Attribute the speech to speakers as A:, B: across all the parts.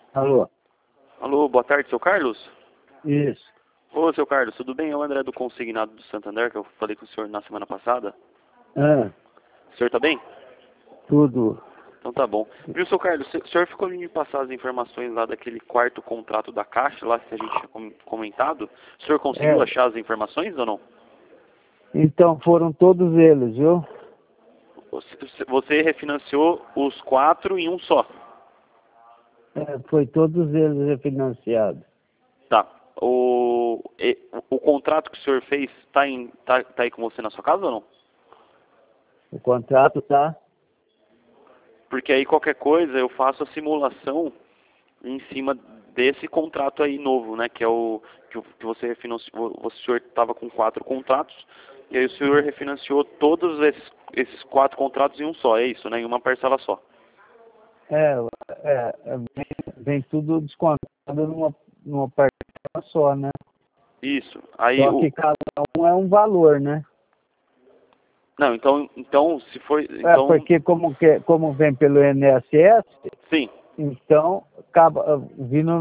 A: Alô?
B: Alô, boa tarde, seu Carlos?
A: Isso.
B: Ô, seu Carlos, tudo bem? É o André do Consignado do Santander, que eu falei com o senhor na semana passada.
A: Ah,
B: O senhor tá bem?
A: tudo.
B: Então tá bom. Viu, seu Carlos, o senhor ficou de me passar as informações lá daquele quarto contrato da Caixa, lá que a gente tinha comentado. O senhor conseguiu
A: É,
B: achar as informações ou não?
A: então foram todos eles, viu?
B: Você refinanciou os 4 em um só.
A: É, foi todos eles refinanciados.
B: Tá. O contrato que o senhor fez tá aí com você na sua casa ou não?
A: O contrato tá?
B: Porque aí qualquer coisa eu faço a simulação em cima desse contrato aí novo, né? Que é que você refinanciou. O senhor estava com 4 contratos e aí o senhor refinanciou todos esses 4 contratos em um só, é isso, né? Em uma parcela só.
A: É, vem tudo descontado numa parcela só, né?
B: Isso. Aí
A: Só que cada um é um valor, né?
B: não, então se for,
A: É,
B: então
A: porque como vem pelo INSS,
B: sim.
A: então acaba vindo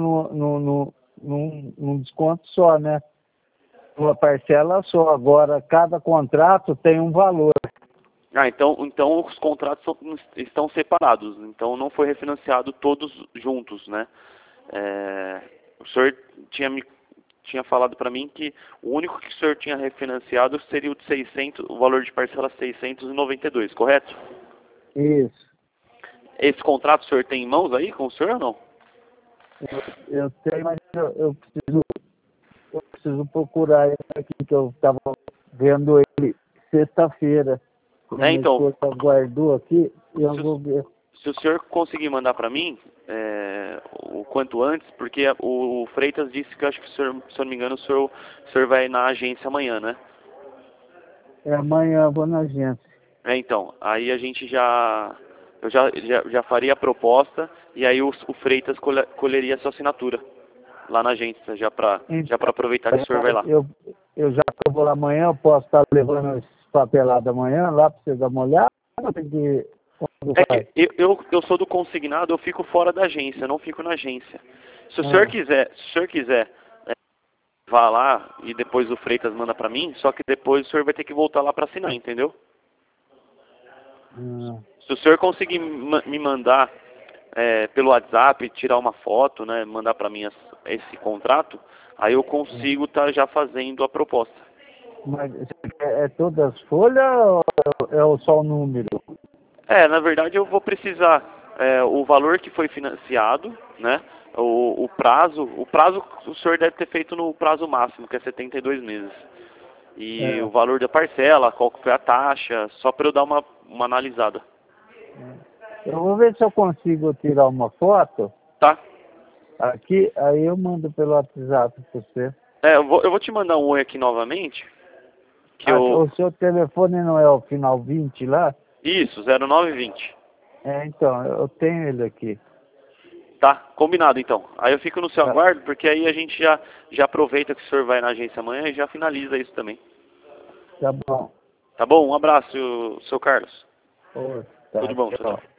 A: num desconto só, né? Uma parcela só. Agora, cada contrato tem um valor.
B: Ah, então os contratos estão separados. Então não foi refinanciado todos juntos, né? O senhor tinha falado para mim que o único que o senhor tinha refinanciado seria o de 600, o valor de parcela 692, correto?
A: Isso.
B: Esse contrato o senhor tem em mãos aí com o senhor ou não?
A: Eu tenho, mas eu preciso procurar ele aqui, que eu estava vendo ele sexta-feira. E a
B: É,
A: minha
B: então,
A: esposa guardou aqui e eu
B: se
A: vou
B: o,
A: ver.
B: se o senhor conseguir mandar para mim, o quanto antes, porque o Freitas disse que eu acho que, se eu não me engano, o senhor vai na agência amanhã, né?
A: É, amanhã eu vou na agência.
B: Então, aí a gente eu já faria a proposta e aí o Freitas colheria a sua assinatura lá na agência, já para
A: Então,
B: aproveitar que o senhor vai lá.
A: já que eu vou lá amanhã, eu posso estar levando esse papelado amanhã lá para você dar uma olhada? Ou tem que... Quando
B: É
A: vai?
B: que eu sou do consignado, eu fico fora da agência, eu não fico na agência. Se o senhor
A: Ah,
B: quiser, vá lá e depois o Freitas manda pra mim, só que depois o senhor vai ter que voltar lá pra assinar, entendeu?
A: ah,
B: Se o senhor conseguir me mandar pelo WhatsApp, tirar uma foto, né, mandar pra mim esse contrato, aí eu
A: ah.
B: consigo estar já fazendo a proposta.
A: Mas é todas as folhas ou é só o número?
B: Na verdade eu vou precisar o valor que foi financiado, né? O prazo o senhor deve ter feito no prazo máximo, que é 72 meses. E o
A: É,
B: valor da parcela, qual que foi a taxa, só para eu dar uma analisada.
A: eu vou ver se eu consigo tirar uma foto
B: Tá?
A: aqui, aí eu mando pelo WhatsApp para você.
B: Eu vou te mandar um oi aqui novamente, que eu...
A: O seu telefone não é o final 20 lá?
B: Isso, 0920.
A: É, então, eu tenho ele aqui.
B: Tá, combinado então. Aí eu fico no seu
A: Tá,
B: aguardo, porque aí a gente já aproveita que o senhor vai na agência amanhã e já finaliza isso também.
A: tá bom.
B: Tá bom? Um abraço, seu Carlos.
A: Ô,
B: Tudo
A: tá,
B: bom, tchau,
A: tchau.
B: tchau.